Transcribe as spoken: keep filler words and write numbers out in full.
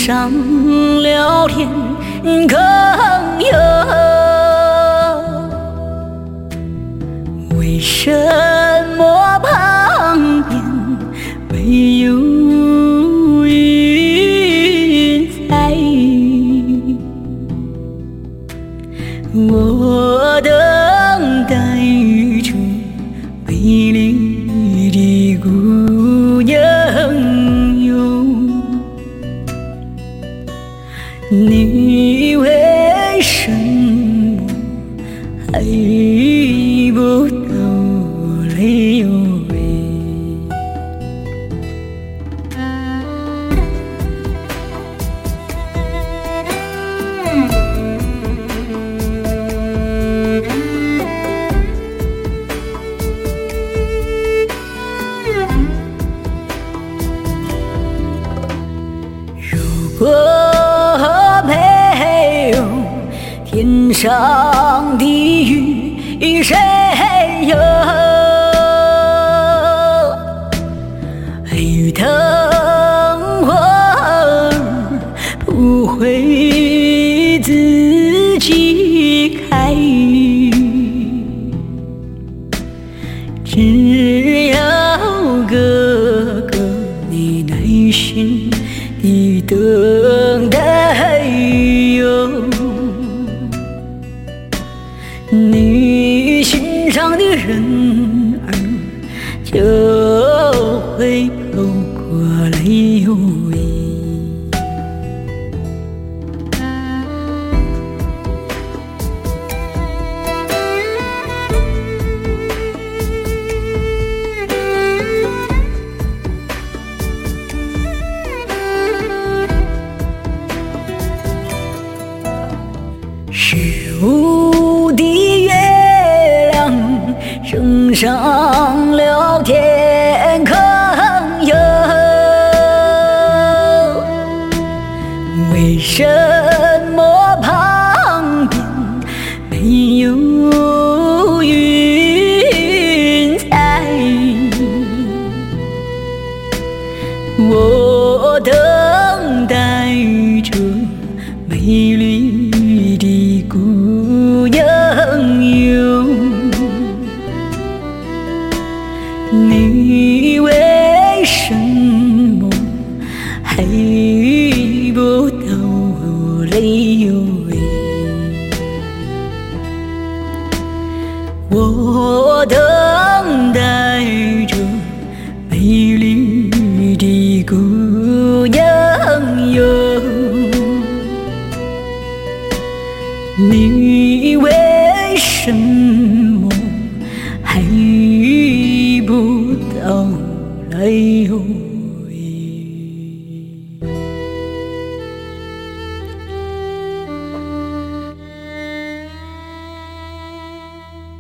上聊天更有，为什么旁边没有云彩？我等待着美丽的姑娘哟，你为什么还不到来哟喂？如果没有天上的雨，谁有爱灯花不会自己开，只要哥哥你耐心的等待哟，你心上的人儿就会跑过来哟喂。十五的月亮升上了天空哟，为什么旁边没有云彩？我等待着美丽的姑娘哟，你为什么还不到来哟喂？我等待着美丽的姑娘哟，你为什么还不到来哟？